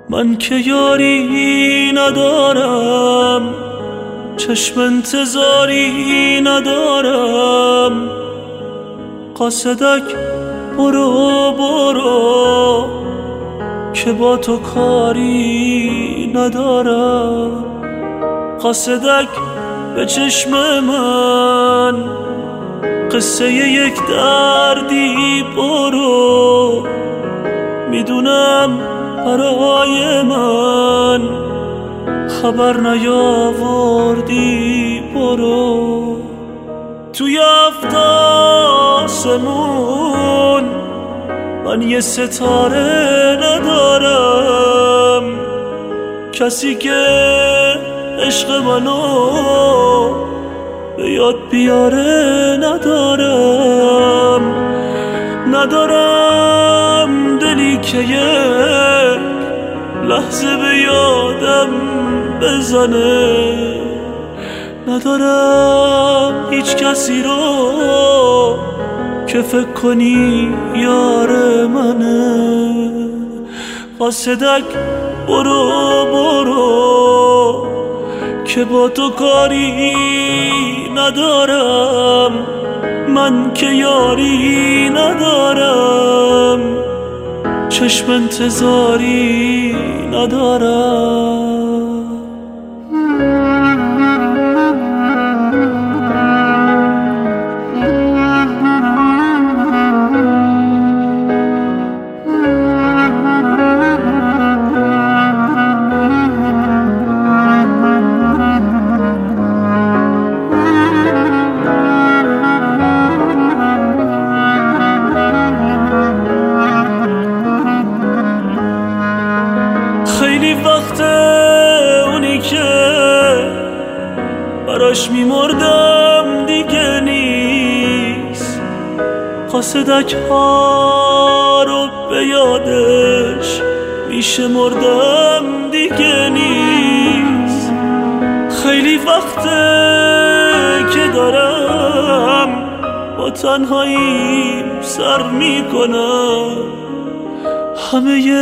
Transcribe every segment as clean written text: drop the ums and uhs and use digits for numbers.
من که یاری ندارم، چشم انتظاری ندارم. قاصدک برو برو که با تو کاری ندارم. قاصدک به چشم من قصه یک دردی برو، میدونم برای من خبر نیاوردی. برو توی هفت آسمون من یه ستاره ندارم، کسی که عشق منو به یاد بیاره ندارم دلی که یک لحظه به یادم بزنه. ندارم هیچ کسی رو که فکر کنی یار منه. قاصدک برو برو که با تو کاری ندارم، من که یاری ندارم، چشم انتظاری ندارم. خیلی وقت اونی که براش میمردم دیگه نیست، قاصدک ها رو به یادش میشمردم دیگه نیست. خیلی وقت که دارم با تنهاییم سر میکنم، همه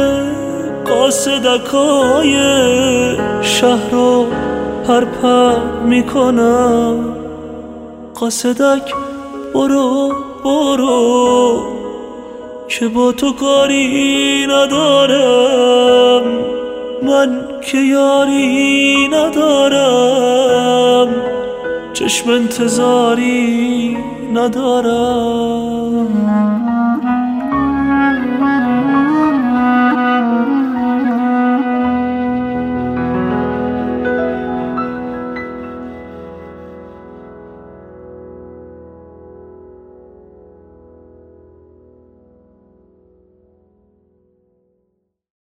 قاصدکای شهر رو پرپر میکنم. قاصدک برو برو که با تو کاری ندارم، من که یاری ندارم، چشم انتظاری ندارم.